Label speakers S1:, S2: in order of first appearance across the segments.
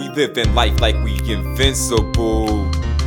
S1: We living life like we invincible,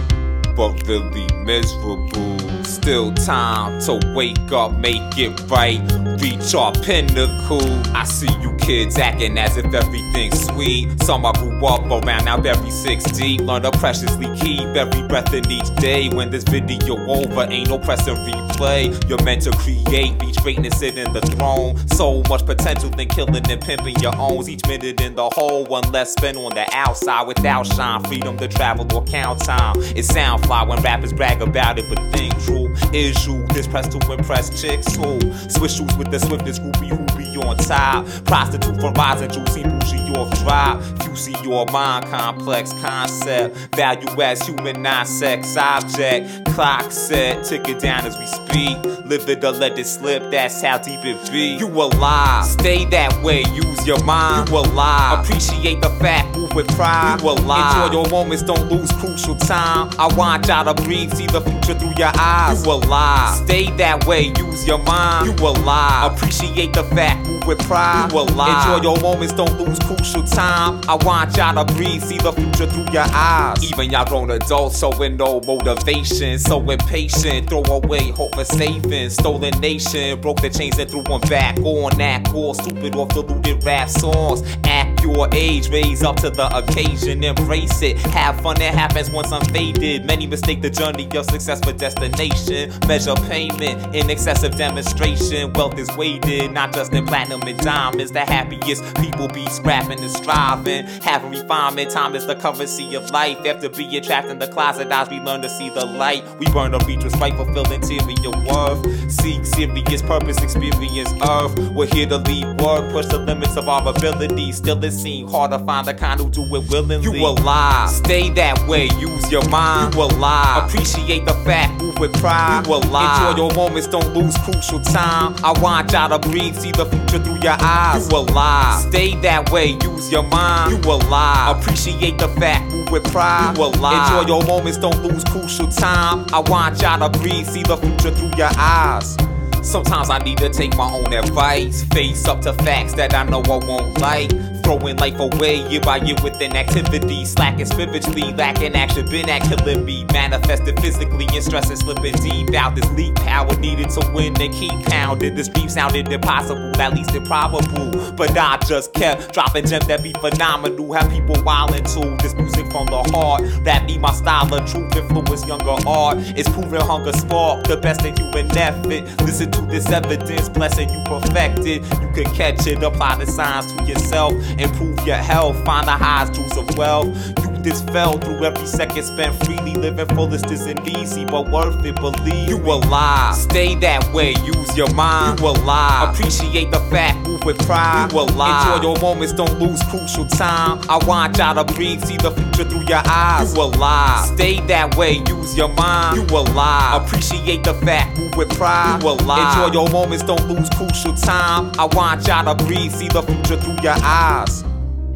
S1: but really miserable. Still time to wake up, make it right, reach our pinnacle. I see you kids acting as if everything's sweet. Some I grew up around, now bury 6 deep. Learn to preciously keep every breath in each day. When this video over, ain't no pressing replay. You're meant to create, reach greatness, sit in the throne. So much potential than killing and pimping your owns. Each minute in the hole, one less spin on the outside. Without shine, freedom to travel or count time. It sound fly when rappers brag about it, but think true is you. This press to impress chicks who switch shoes with the swiftness, groupie who be on top. Prostitute from rising, juicy bougie off drop. You see your mind, complex concept. Value as human, non-sex object. Clock set, tick it down as we speak. Live it or let it slip, that's how deep it be. You alive, stay that way, use your mind. You alive, appreciate the fact, move with pride. You alive, enjoy your moments, don't lose crucial time. I want y'all to breathe, see the future through your eyes. You alive, stay that way, use your mind. You alive, appreciate the fact, move with pride. You alive, enjoy your moments, don't lose crucial time. I want y'all to breathe, see the future through your eyes. Even y'all grown adults showing no motivation, so impatient, throw away hope for saving. Stolen nation, broke the chains and threw one back on that course. Stupid off diluted rap songs. Act your age, raise up to the occasion, embrace it. Have fun, it happens once I'm faded. Many mistake the journey of success for destination. Measure payment in excessive demonstration. Wealth is weighted, not just in platinum and diamonds. The happiest people be scrapping and striving. Having refinement, time is the currency of life. After being trapped in the closet, as we learn to see the light. We burn to reach what's right, fulfill interior worth. Seek serious purpose, experience earth. We're here to lead work, push the limits of our abilities. Still it seems hard to find the kind who do it willingly. You alive, stay that way, use your mind. You alive, appreciate the fact, move with pride. You alive, enjoy your moments, don't lose crucial time. I want y'all to breathe, see the future through your eyes. You alive, stay that way, use your mind. You alive, appreciate the fact, move with pride. You alive, enjoy your moments, don't lose crucial time. I want y'all to breathe, see the future through your eyes. Sometimes I need to take my own advice, face up to facts that I know I won't like. Throwing life away year by year with inactivity. Slacking spiritually, lacking action, been at killing me. Manifested physically and stressing, slipping deep out. This leap power needed to win and keep pounding. This dream sounded impossible, at least improbable. But I just kept dropping gems that be phenomenal. Have people wildin' too. This music from the heart, that be my style of truth. Influence younger art. It's proven hunger spark, the best in human effort. Listen to this evidence, blessing you perfected. You can catch it, apply the signs to yourself. Improve your health, find the highs, jewels of wealth. You this fell through every second spent freely. Living fullest isn't easy, but worth it, believe. You alive, stay that way, use your mind. You alive, appreciate the fact, move with pride. You alive, enjoy your moments, don't lose crucial time. I want y'all to breathe, see the future through your eyes. You alive, stay that way, use your mind. You alive, appreciate the fact, move with pride. You alive, enjoy your moments, don't lose crucial time. I want y'all to breathe, see the future through your eyes.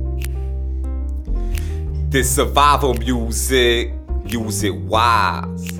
S1: This survival music, use it wise.